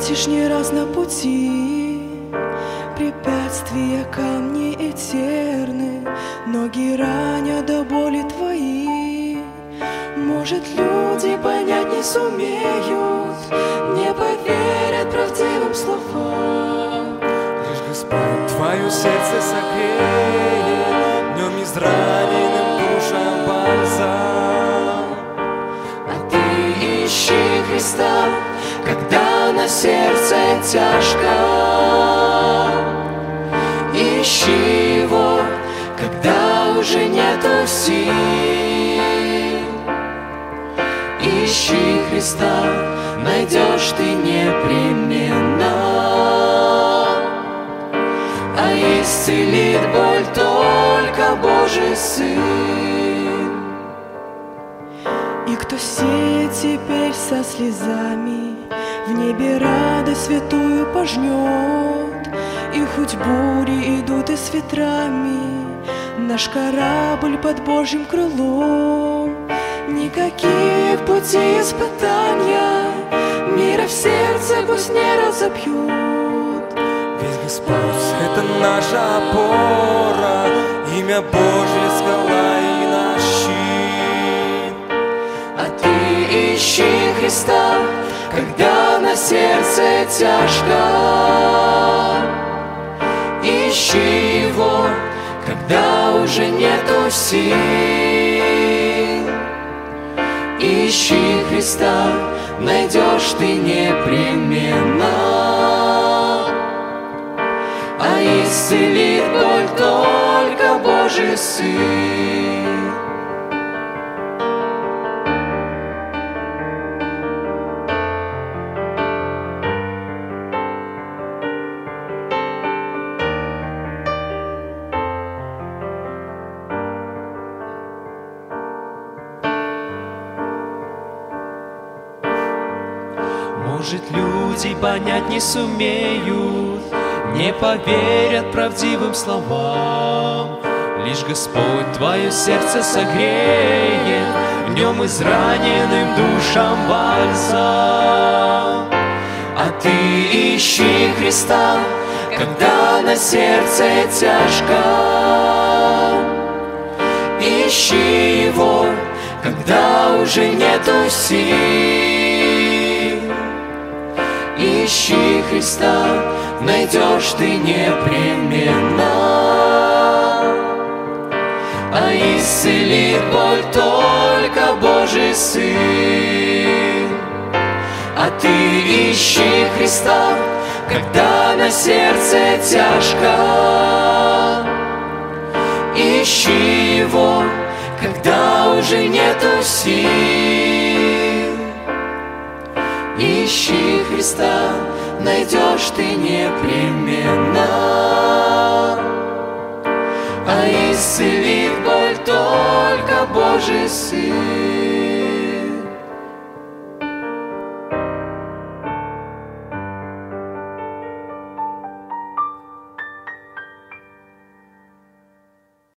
встретишь не раз на пути препятствия, камни и терны, ноги ранят до боли твои. Может, люди понять не сумеют, не поверят правдивым словам. Лишь Господь твое сердце согреет, днем израненным душам бальзам. А ты ищи Христа, когда на сердце тяжко. Ищи Его, когда уже нету сил. Ищи Христа, найдешь ты непременно. А исцелит боль только Божий Сын. И кто сеет теперь со слезами, в небе радость святую пожнет. И хоть бури идут и с ветрами, наш корабль под Божьим крылом. Никакие в пути испытания мира в сердце пусть не разобьют. Ведь Господь — это наша опора, имя Божье — скала и наш щит. А ты ищи Христа, когда на сердце тяжко. Ищи Его, когда уже нету сил. Ищи Христа, найдешь ты непременно. А исцелит боль только Божий Сын. Может, люди понять не сумеют, не поверят правдивым словам. Лишь Господь твое сердце согреет, в нем израненным душам бальзам. А ты ищи Христа, когда на сердце тяжко. Ищи Его, когда уже нету сил. Ищи Христа, найдешь ты непременно. А исцелит боль только Божий Сын. А ты ищи Христа, когда на сердце тяжко. Ищи Его, когда уже нету сил. Ищи Христа, найдешь ты непременно. А исцелит боль только Божий Сын.